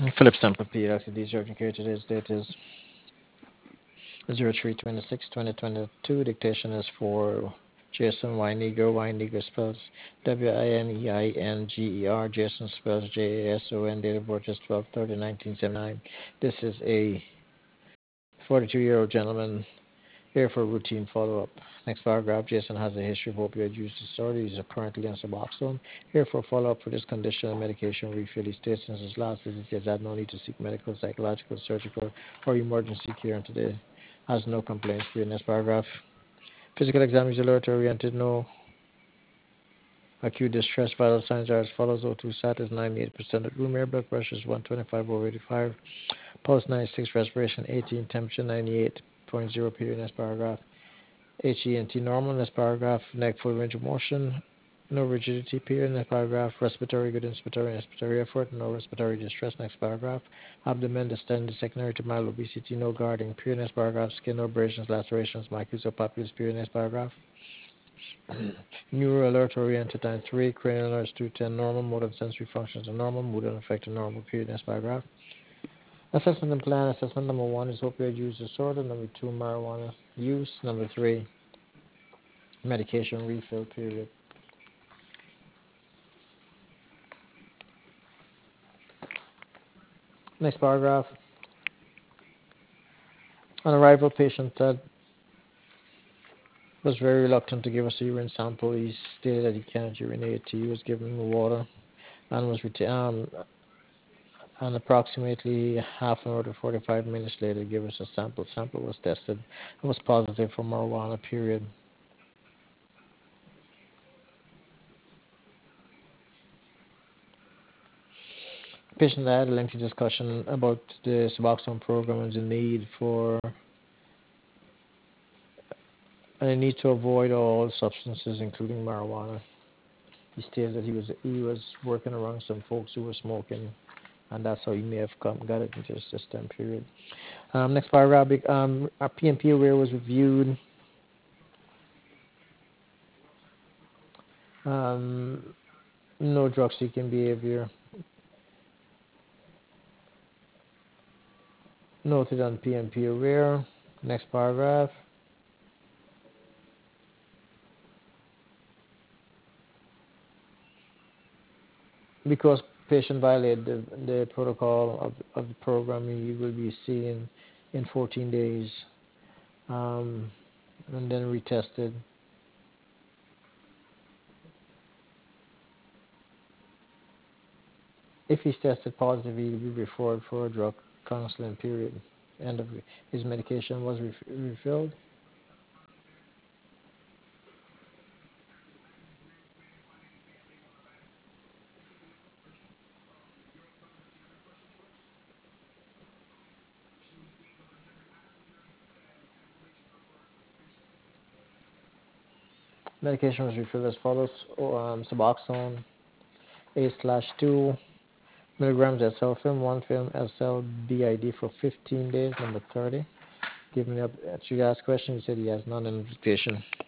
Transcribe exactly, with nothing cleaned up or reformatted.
Philip Stamper P. Doctor D. Surgeon Care. Today's date is zero three twenty-six twenty twenty-two. Dictation is for Jason Weininger. Weininger spells W I N E I N G E R. Jason spells J A S O N. Date of birth is twelve thirty nineteen seventy-nine. This is a forty-two year old gentleman here for routine follow up. Next paragraph. Jason has a history of opioid use disorder. He's currently on Suboxone. Here for follow up for this condition and medication refill. He states since his last visit he has had no need to seek medical, psychological, surgical, or emergency care, and today has no complaints. For next paragraph. Physical exam is alert oriented. No acute distress. Vital signs are as follows: O two sat is ninety-eight percent at room air. Blood pressure is one twenty-five over eighty-five. Pulse ninety-six. Respiration eighteen. Temperature ninety-eight point zero. Period. Next paragraph. H E N T normal. Next paragraph. Neck full range of motion. No rigidity. Period. Next paragraph. Respiratory good. Inspiratory respiratory effort. No respiratory distress. Next paragraph. Abdomen distended secondary to mild obesity. No guarding. Period. Next paragraph. Skin no abrasions, lacerations, maculae or papules. Period. Next paragraph. Neuro alert oriented time three. Cranial alerts two ten normal. Motor and sensory functions are normal. Mood and affected normal. Period. Next paragraph. Assessment and plan. Assessment number one is opioid use disorder. Number two, marijuana use. Number three, medication refill. Period. Next paragraph. On arrival, patient that was very reluctant to give us a urine sample. He stated that he cannot urinate. He was given water and was reta- um, and approximately half an hour to forty-five minutes later gave us a sample. Sample was tested and was positive for marijuana. Period. Patient had a lengthy discussion about the Suboxone program and the need for and the need to avoid all substances, including marijuana. He stated that he was he was working around some folks who were smoking, and that's how he may have come got it into his system. Period. Um, next paragraph. Um, our P M P aware was reviewed. Um, no drug seeking behavior noted on P M P aware. Next paragraph. Because patient violated the, the protocol of, of the program, he will be seen in fourteen days, um, and then retested. If he's tested positive, he will be referred for a drug counseling. Period. End of his medication was ref- refilled. Medication was refilled as follows: um, Suboxone eight slash two milligrams S L film, one film S L B I D for fifteen days. Number thirty. Giving up. She asked question. He said he has none in the patient.